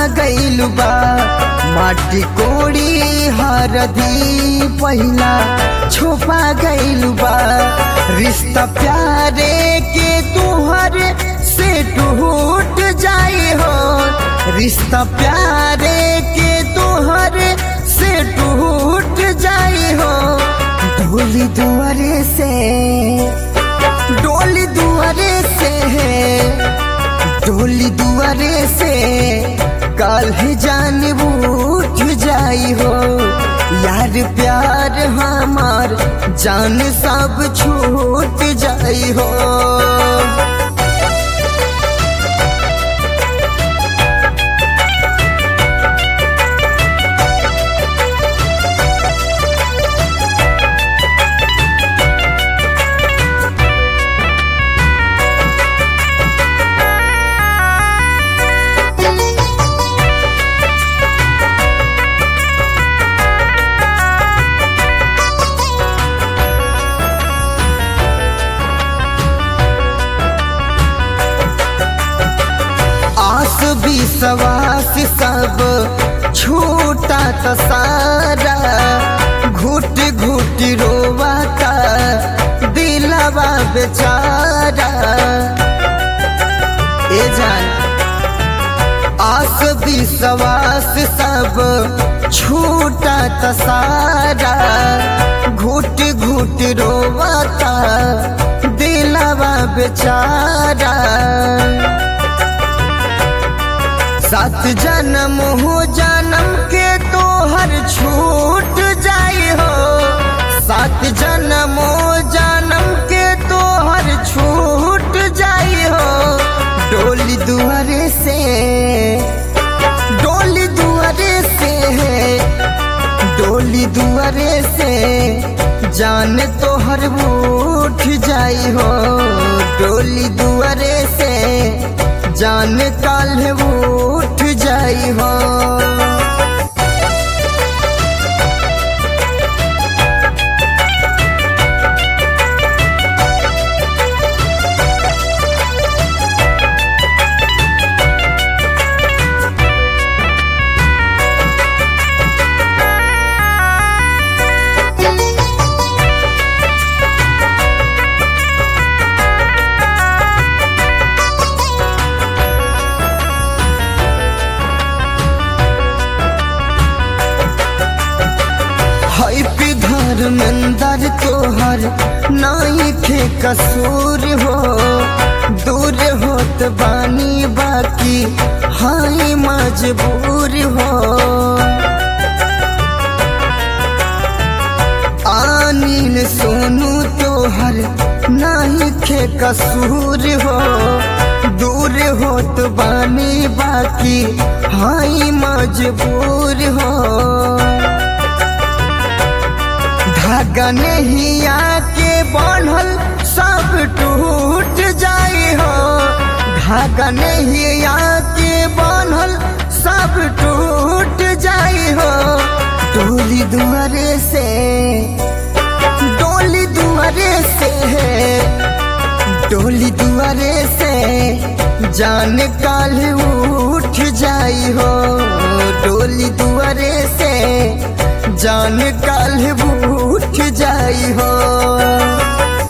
गइल बा माटी कोड़ी हरदी पहिला छुपा गइल बा रिश्ता प्यारे के तुहर से टूट जाई हो रिश्ता प्यारे के तुहर से टूट जाई हो डोली दुआरे से डोली दुआरे से डोली दुआरे से कल ही जान उठ जाई हो यार प्यार हमार जान सब छूट जाई हो। विश्वास सब छूटा तो सारा घुट घुट रोवाता दिलवा बेचारा ए जान आस विश्वास सब छूटा तो सारा घुट घुट रोवाता दिलवा बेचारा सात जन्म हो जन्म के तो हर छूट जाई हो सात जन्म हो जन्म के तो हर छूट जाई हो डोली दुआरे से डोली दुआरे से डोली दुआरे से जान तो हर उठ जाई हो डोली दुआरे से जान काल उठ जाई हो। धर्मेंदर तोहर नाई थे कसूर हो दूर होत बानी बाकी हाई मजबूर हो अनिल सोनू तोहर नाई थे कसूर हो दूर होत बानी बाकी हाई मजबूर हो धागा नहीं आके बांधल सब टूट जाई हो धागा नहीं आके बांधल सब टूट जाई हो डोली दुआरे से डोली दुआरे से डोली दुआरे से जान काल उठ जाई हो डोली दुआरे से जान काल उठ जाई हो।